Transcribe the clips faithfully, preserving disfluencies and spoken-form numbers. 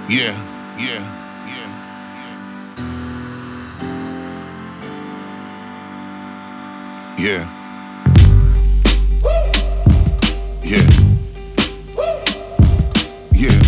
Yeah, yeah, yeah, yeah. Yeah. Yeah.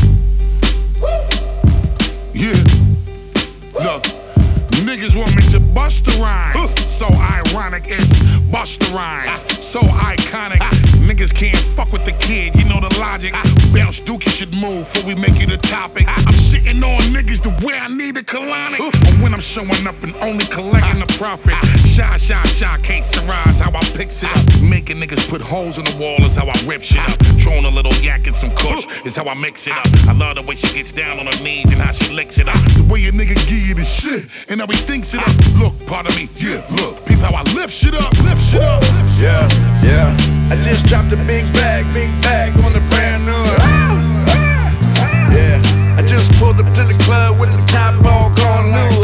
Yeah. Look, niggas want me to bust the rhymes. So ironic, it's Busta Rhymes. So iconic, niggas can't fuck with the kid. You know the logic. Bounce Dookie should move before we make it a topic. I'm shitting on niggas the way I need a colonic. Or when I'm showing up and only collecting the profit. Shy, shy, shy, can't surprise how I picks it up. Making niggas put holes in the wall is how I rip shit up. Throwing a little yak and some kush is how I mix it up. I love the way she gets down on her knees and how she licks it up. The way a nigga give you the shit and how he thinks it up. Look, pardon me, yeah, look. Peep how I lift shit up, lift shit up. Yeah, yeah. I just dropped a big bag, big bag on the brand new. Yeah, I just pulled up to the club with the top all gone new.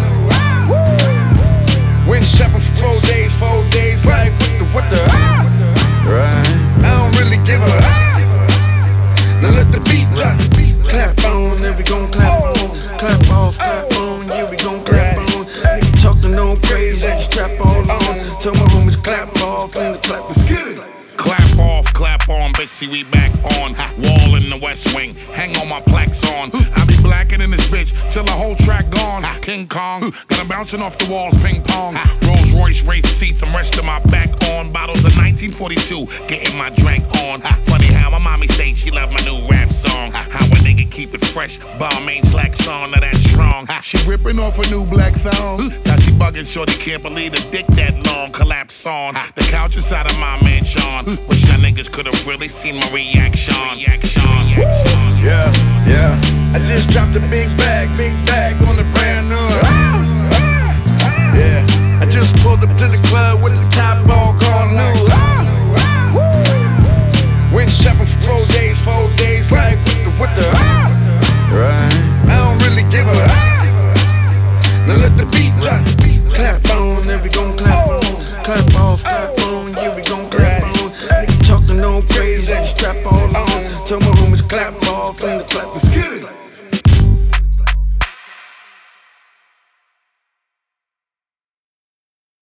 Went shopping for four days, four days, like what the, what the, right? I don't really give a, now let the beat drop. Clap on, then we gon' clap on. Clap off, clap on, yeah, we gon' clap on. Nigga talking no crazy, just strap all on. Tell my homies clap off, and the clap is get it. Clap off, clap on, bitch, see we back on. Wall in the West Wing, hang on my plaques on. I be blacking in this bitch till the whole track gone. King Kong, got him bouncing off the walls, ping pong. Rolls Royce Wraith seats, I'm resting my back on. Bottles of nineteen forty-two, getting my drink on. Funny how my mommy say she love my new rap song. How a nigga keep it fresh, bomb ain't slacks on, now that's strong. She ripping off a new black thong. Now she bugging, shorty can't believe the dick that long. Collapse on the couch inside of my mansion. Wish y'all niggas could've really seen my reaction. Reaction, reaction.